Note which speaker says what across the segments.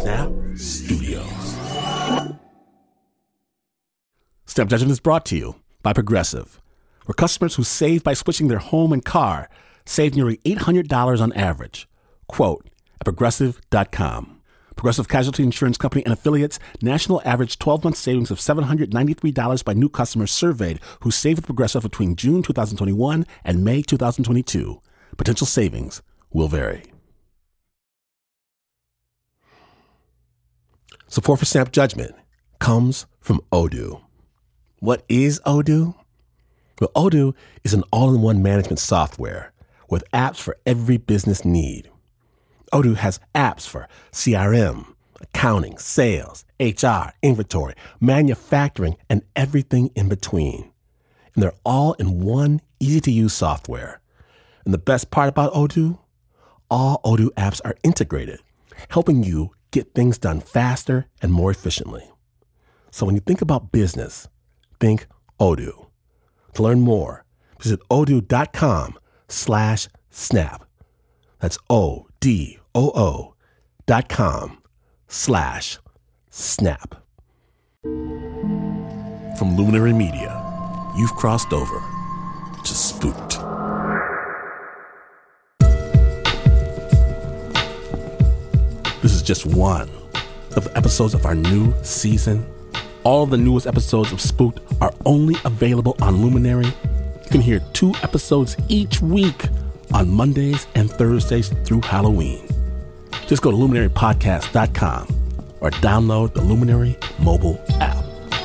Speaker 1: Snap Studios. Snap Judgment is brought to you by Progressive, where customers who save by switching their home and car save nearly $800 on average. Quote at Progressive.com. Progressive Casualty Insurance Company and affiliates, national average 12-month savings of $793 by new customers surveyed who saved with Progressive between June 2021 and May 2022. Potential savings will vary. Support for Snap Judgment comes from Odoo. What is Odoo? Well, Odoo is an all-in-one management software with apps for every business need. Odoo has apps for CRM, accounting, sales, HR, inventory, manufacturing, and everything in between. And they're all in one easy-to-use software. And the best part about Odoo? All Odoo apps are integrated, helping you get things done faster and more efficiently. So when you think about business, think Odoo. To learn more, visit odoo.com/snap. That's odoo.com/snap. From Luminary Media, you've crossed over to Spooked. This is just one of the episodes of our new season. All the newest episodes of Spooked are only available on Luminary. You can hear 2 episodes each week on Mondays and Thursdays through Halloween. Just go to luminarypodcast.com or download the Luminary mobile app.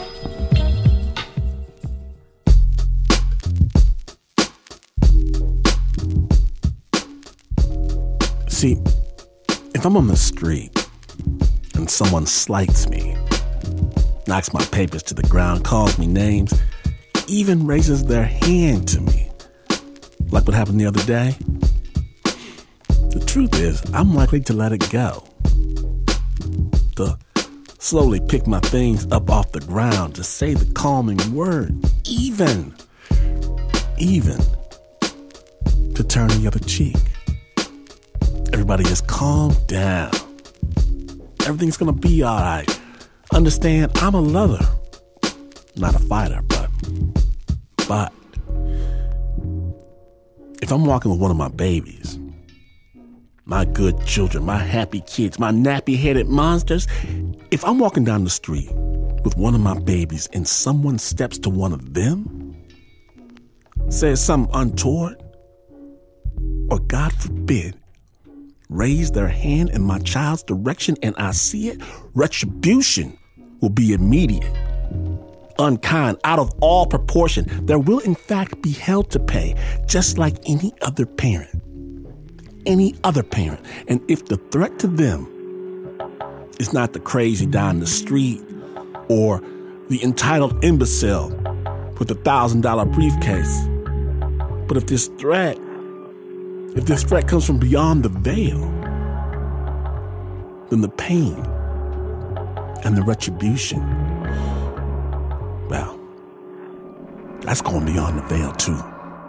Speaker 1: See, if I'm on the street and someone slights me, knocks my papers to the ground, calls me names, even raises their hand to me, like what happened the other day, the truth is I'm likely to let it go. To slowly pick my things up off the ground, to say the calming word, even to turn the other cheek. Everybody just calm down. Everything's gonna be all right. Understand, I'm a lover, not a fighter, but if I'm walking with one of my babies, my good children, my happy kids, my nappy-headed monsters, if I'm walking down the street with one of my babies and someone steps to one of them, says something untoward, or God forbid, raise their hand in my child's direction and I see it, retribution will be immediate, unkind, out of all proportion. There will in fact be hell to pay, just like any other parent. Any other parent. And if the threat to them is not the crazy down the street or the entitled imbecile with the $1,000 briefcase, but if this threat comes from beyond the veil, then the pain and the retribution, well, that's going beyond the veil too.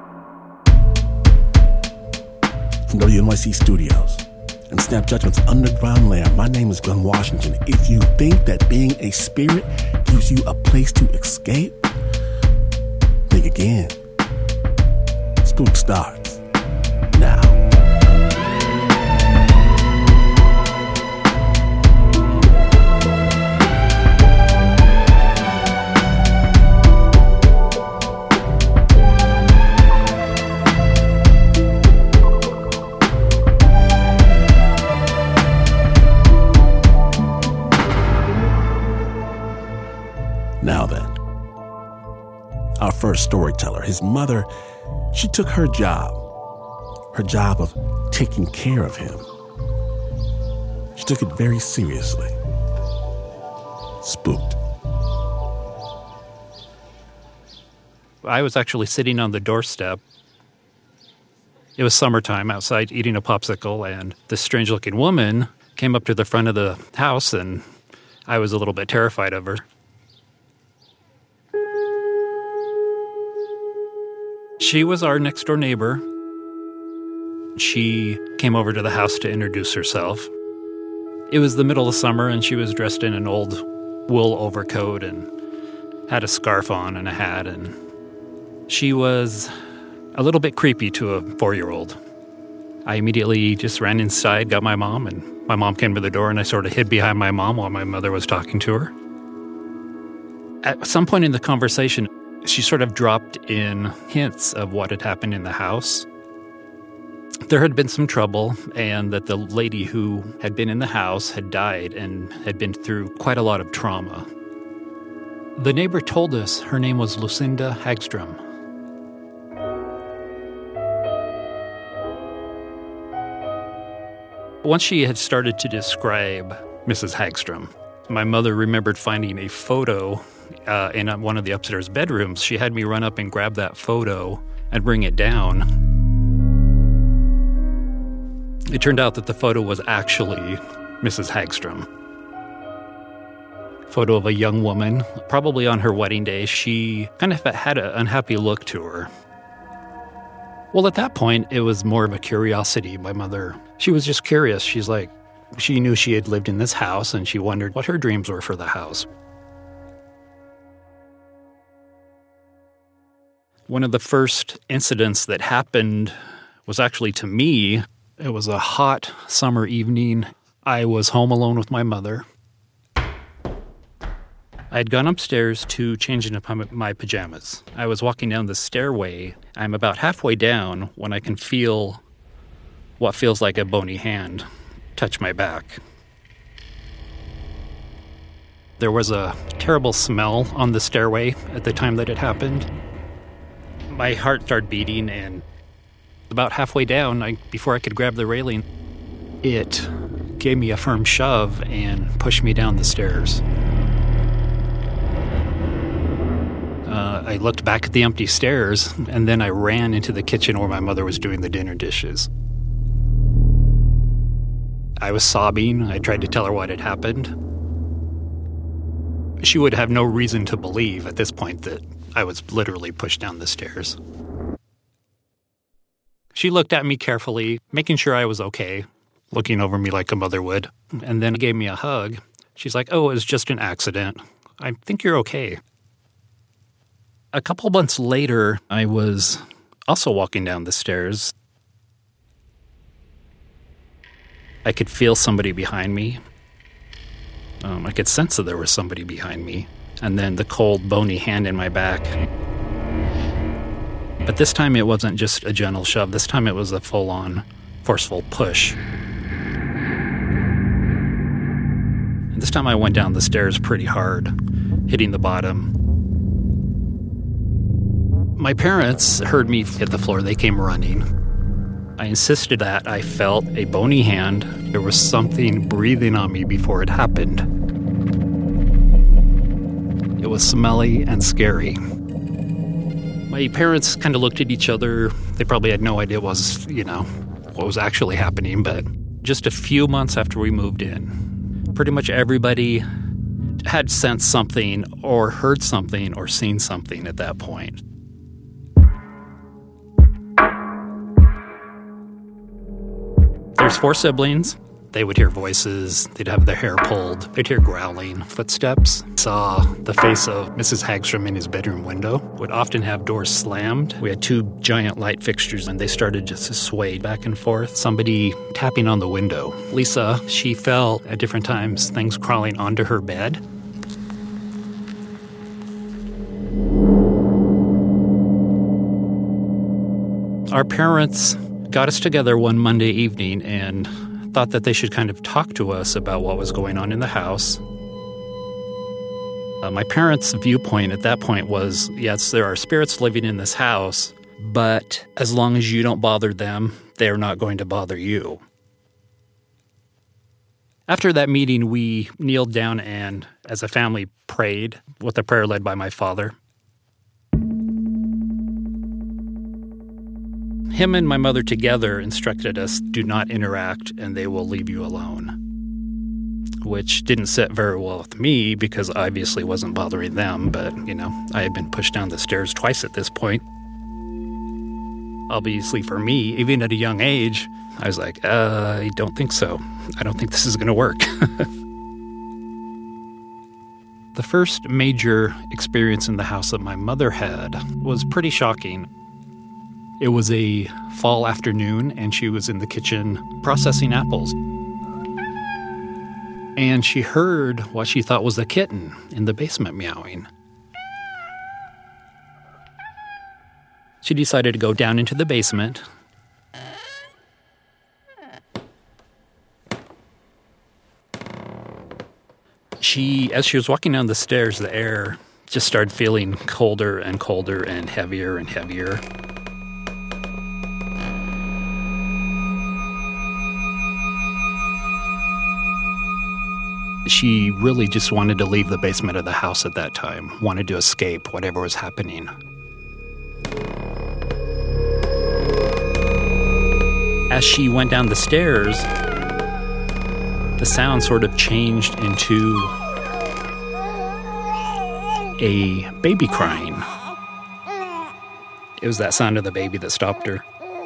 Speaker 1: From WNYC Studios and Snap Judgment's underground lair, my name is Glenn Washington. If you think that being a spirit gives you a place to escape, think again. Spook starts now. Now then, our first storyteller, his mother, she took her job of taking care of him. She took it very seriously. Spooked.
Speaker 2: I was actually sitting on the doorstep. It was summertime outside eating a popsicle, and this strange-looking woman came up to the front of the house, and I was a little bit terrified of her. She was our next-door neighbor. She came over to the house to introduce herself. It was the middle of summer, and she was dressed in an old wool overcoat and had a scarf on and a hat, and she was a little bit creepy to a 4-year-old. I immediately just ran inside, got my mom, and my mom came to the door, and I sort of hid behind my mom while my mother was talking to her. At some point in the conversation, she sort of dropped in hints of what had happened in the house. There had been some trouble, and that the lady who had been in the house had died and had been through quite a lot of trauma. The neighbor told us her name was Lucinda Hagstrom. Once she had started to describe Mrs. Hagstrom, my mother remembered finding a photo in one of the upstairs bedrooms. She had me run up and grab that photo and bring it down. It turned out that the photo was actually Mrs. Hagstrom. Photo of a young woman, probably on her wedding day. She kind of had an unhappy look to her. Well, at that point, it was more of a curiosity. My mother, she was just curious. She's like, she knew she had lived in this house, and she wondered what her dreams were for the house. One of the first incidents that happened was actually to me. It was a hot summer evening. I was home alone with my mother. I had gone upstairs to change into my pajamas. I was walking down the stairway. I'm about halfway down when I can feel what feels like a bony hand touch my back. There was a terrible smell on the stairway at the time that it happened. My heart started beating, and about halfway down, before I could grab the railing, it gave me a firm shove and pushed me down the stairs. I looked back at the empty stairs, and then I ran into the kitchen where my mother was doing the dinner dishes. I was sobbing. I tried to tell her what had happened. She would have no reason to believe at this point that I was literally pushed down the stairs. She looked at me carefully, making sure I was okay, looking over me like a mother would, and then gave me a hug. She's like, "Oh, it was just an accident. I think you're okay." A couple months later, I was also walking down the stairs. I could feel somebody behind me. I could sense that there was somebody behind me, and then the cold, bony hand in my back. But this time it wasn't just a gentle shove. This time it was a full-on, forceful push. And this time I went down the stairs pretty hard, hitting the bottom. My parents heard me hit the floor. They came running. I insisted that I felt a bony hand. There was something breathing on me before it happened. It was smelly and scary. My parents kind of looked at each other. They probably had no idea what was actually happening, but just a few months after we moved in, pretty much everybody had sensed something or heard something or seen something at that point. There's 4 siblings. They would hear voices. They'd have their hair pulled. They'd hear growling, footsteps. Saw the face of Mrs. Hagstrom in his bedroom window. Would often have doors slammed. We had 2 giant light fixtures, and they started just to sway back and forth. Somebody tapping on the window. Lisa, she felt at different times things crawling onto her bed. Our parents got us together one Monday evening and thought that they should kind of talk to us about what was going on in the house. My parents' viewpoint at that point was, yes, there are spirits living in this house, but as long as you don't bother them, they're not going to bother you. After that meeting, we kneeled down and, as a family, prayed with a prayer led by my father. Him and my mother together instructed us, do not interact and they will leave you alone, which didn't sit very well with me because I obviously wasn't bothering them, but, I had been pushed down the stairs twice at this point. Obviously for me, even at a young age, I was like, I don't think so. I don't think this is going to work. The first major experience in the house that my mother had was pretty shocking. It was a fall afternoon, and she was in the kitchen processing apples. And she heard what she thought was a kitten in the basement meowing. She decided to go down into the basement. As she was walking down the stairs, the air just started feeling colder and colder and heavier and heavier. She really just wanted to leave the basement of the house at that time, wanted to escape whatever was happening. As she went down the stairs, the sound sort of changed into a baby crying. It was that sound of the baby that stopped her.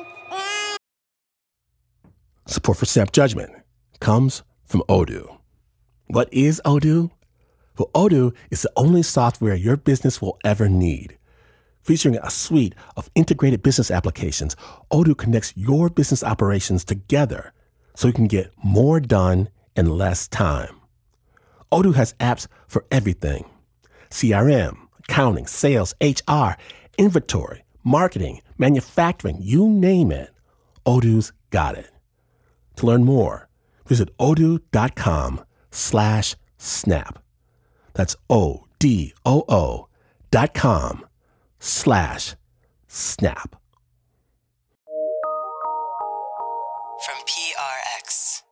Speaker 1: Support for Snap Judgment comes from Odoo. What is Odoo? Well, Odoo is the only software your business will ever need. Featuring a suite of integrated business applications, Odoo connects your business operations together so you can get more done in less time. Odoo has apps for everything: CRM, accounting, sales, HR, inventory, marketing, manufacturing, you name it. Odoo's got it. To learn more, visit odoo.com/snap. That's odoo.com/snap.
Speaker 3: From PRX.